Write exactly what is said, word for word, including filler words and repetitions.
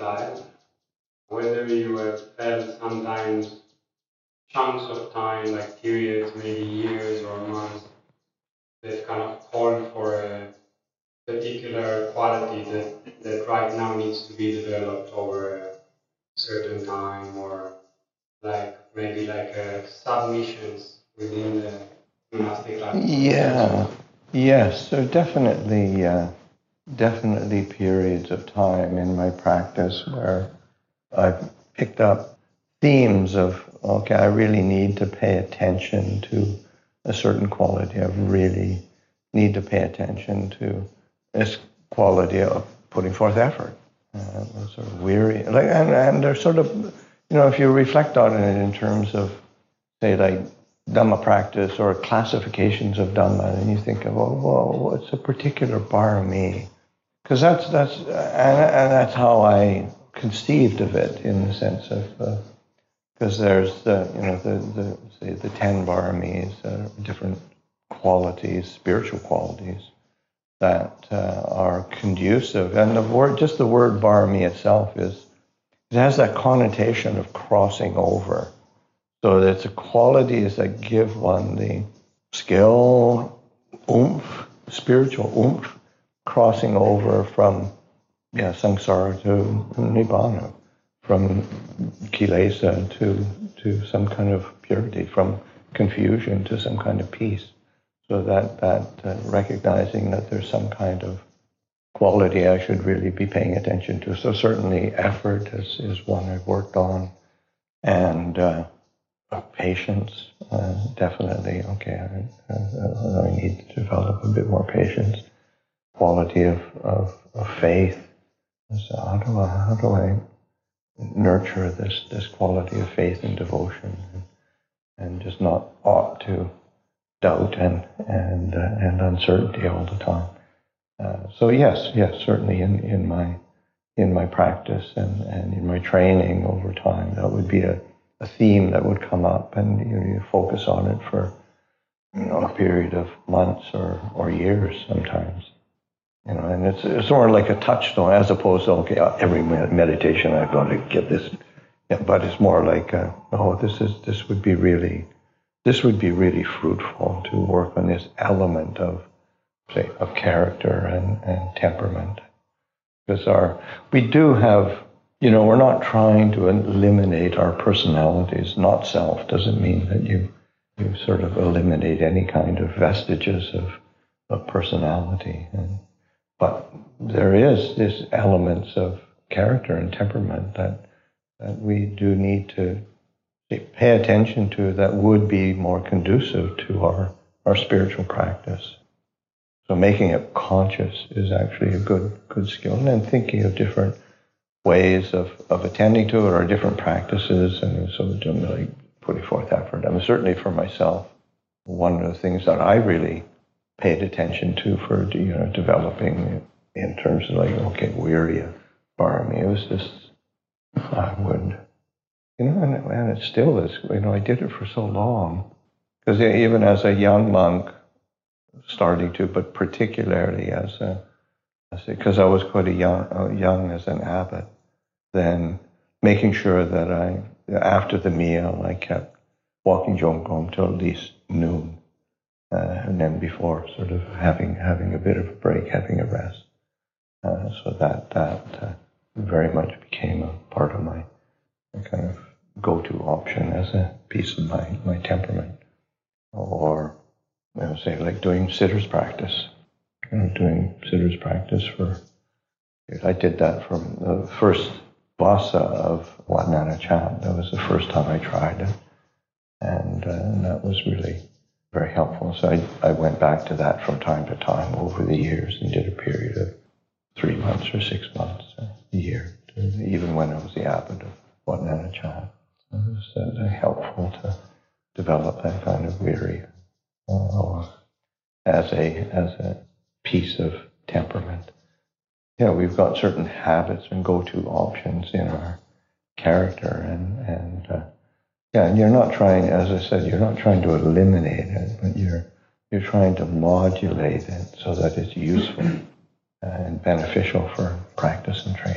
life, whether you have felt sometimes chunks of time, like periods, maybe years or months, that kind of called for a particular quality that, that right now needs to be developed over a certain time, or like maybe like uh, submissions within the monastic life? Yeah, yes, so definitely, uh, definitely periods of time in my practice where I've picked up themes of, okay, I really need to pay attention to a certain quality. I really need to pay attention to this quality of putting forth effort. Uh, sort of weary, like, and, and they're sort of, you know, if you reflect on it in terms of, say, like Dhamma practice or classifications of Dhamma, and you think of, oh, well, what's a particular barami? Because that's that's and, and that's how I conceived of it, in the sense of because uh, there's the you know the the say the ten baramis, uh, different qualities, spiritual qualities that uh, are conducive, and the word just the word barami itself is it has that connotation of crossing over. So it's the qualities that give one the skill, oomph, spiritual oomph, crossing over from yeah, samsara to nibbana, from kilesa to to some kind of purity, from confusion to some kind of peace. So that that uh, recognizing that there's some kind of quality I should really be paying attention to. So certainly effort is, is one I've worked on, and uh, patience, uh, definitely. Okay, I, uh, I need to develop a bit more patience. Quality of, of, of faith. So how do I how do I nurture this this quality of faith and devotion, and, and just not ought to doubt and and uh, and uncertainty all the time. Uh, so yes, yes, certainly in, in my in my practice and, and in my training over time, that would be a, a theme that would come up, and you know, you focus on it for you know a period of months or, or years sometimes. You know, and it's it's more like a touchstone as opposed to okay, every meditation I've got to get this, yeah, but it's more like uh, oh, this is this would be really this would be really fruitful to work on this element of say of character and, and temperament, because our we do have you know we're not trying to eliminate our personalities. Not self doesn't mean that you you sort of eliminate any kind of vestiges of of personality. And, But there is this elements of character and temperament that that we do need to pay attention to, that would be more conducive to our, our spiritual practice. So making it conscious is actually a good good skill. And then thinking of different ways of, of attending to it, or different practices, and so doing like putting forth effort. I mean, certainly for myself, one of the things that I really paid attention to for you know developing in terms of like okay Virya barami, it was just I would you know and, and it still is you know I did it for so long, because even as a young monk starting to, but particularly as a because I was quite a young uh, young as an abbot, then making sure that I after the meal I kept walking Jongom till at least noon. Uh, and then before sort of having having a bit of a break, having a rest. Uh, so that that uh, very much became a part of my, my kind of go-to option as a piece of my, my temperament. Or I would say like doing sitters practice. You know, doing sitters practice for I did that from the first vasa of Wat Nana Chat. That was the first time I tried it. And, uh, and that was really very helpful. So I, I went back to that from time to time over the years and did a period of three months or six months a year, even when I was the abbot of Wat Nana Chat. So it was uh, helpful to develop that kind of weary uh, as a as a piece of temperament. Yeah, we've got certain habits and go-to options in our character, and and uh, yeah, and you're not trying, as I said, you're not trying to eliminate it, but you're you're trying to modulate it so that it's useful and beneficial for practice and training.